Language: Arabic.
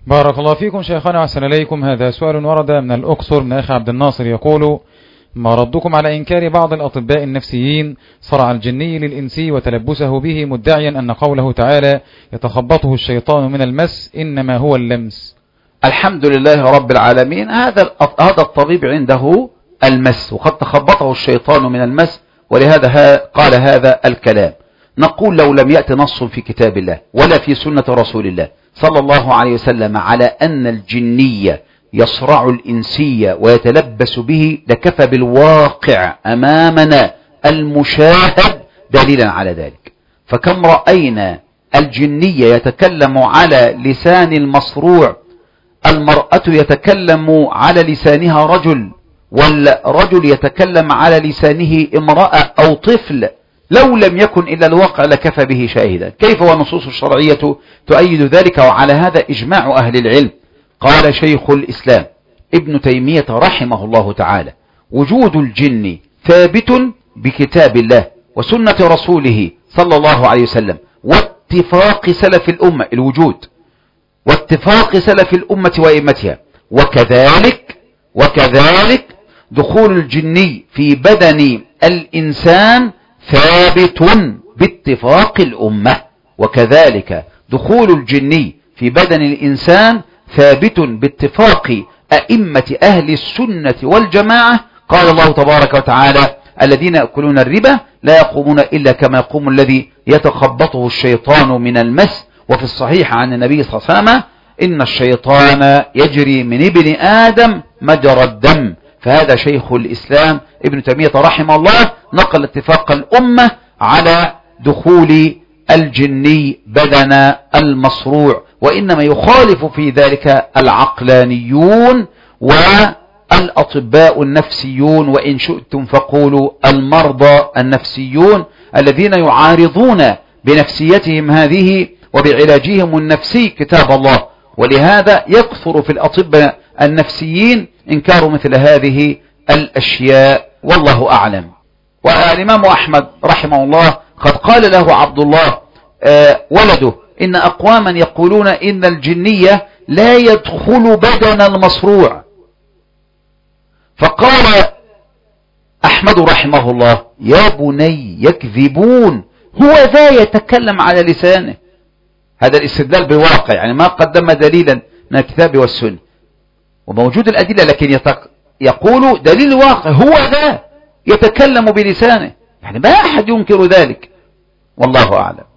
بارك الله فيكم شيخنا وأحسن إليكم. هذا سؤال ورد من الأقصر من أخي عبد الناصر يقول: ما ردكم على إنكار بعض الأطباء النفسيين صرع الجني للإنسي وتلبسه به، مدعيا أن قوله تعالى يتخبطه الشيطان من المس إنما هو اللمس؟ الحمد لله رب العالمين. هذا الطبيب عنده المس، وقد تخبطه الشيطان من المس، ولهذا قال هذا الكلام. نقول لو لم يأتي نص في كتاب الله ولا في سنة رسول الله صلى الله عليه وسلم على أن الجنية يصرع الإنسية ويتلبس به لكفى بالواقع أمامنا المشاهد دليلا على ذلك. فكم رأينا الجنية يتكلم على لسان المصروع، المرأة يتكلم على لسانها رجل، والرجل يتكلم على لسانه امرأة أو طفل. لو لم يكن إلا الواقع لكفى به شاهدا. كيف والنصوص الشرعية تؤيد ذلك؟ وعلى هذا إجماع أهل العلم. قال شيخ الإسلام ابن تيمية رحمه الله تعالى: وجود الجن ثابت بكتاب الله وسنة رسوله صلى الله عليه وسلم، واتفاق سلف الأمة الوجود، واتفاق سلف الأمة وإمتها. وكذلك دخول الجن في بدن الإنسان ثابت باتفاق الأمة. وكذلك دخول الجن في بدن الإنسان ثابت باتفاق أئمة أهل السنة والجماعة. قال الله تبارك وتعالى: الذين يأكلون الربا لا يقومون إلا كما يقوم الذي يتخبطه الشيطان من المس. وفي الصحيح عن النبي صلى الله عليه وسلم: إن الشيطان يجري من ابن آدم مجرى الدم. فهذا شيخ الإسلام ابن تيمية رحمه الله نقل اتفاق الأمة على دخول الجني بدن المصروع، وإنما يخالف في ذلك العقلانيون والأطباء النفسيون، وإن شئتم فقولوا المرضى النفسيون، الذين يعارضون بنفسيتهم هذه وبعلاجهم النفسي كتاب الله. ولهذا يكثر في الأطباء النفسيين إنكار مثل هذه الأشياء، والله أعلم. والإمام أحمد رحمه الله قد قال له عبد الله ولده: إن أقواما يقولون إن الجنية لا يدخل بدن المصروع. فقال أحمد رحمه الله: يا بني يكذبون، هو ذا يتكلم على لسانه. هذا الاستدلال بواقع، يعني ما قدم دليلا من الكتاب والسنة، وموجود الأدلة، لكن يقول دليل واقع، هو ذا يتكلم بلسانه، يعني ما أحد ينكر ذلك، والله أعلم.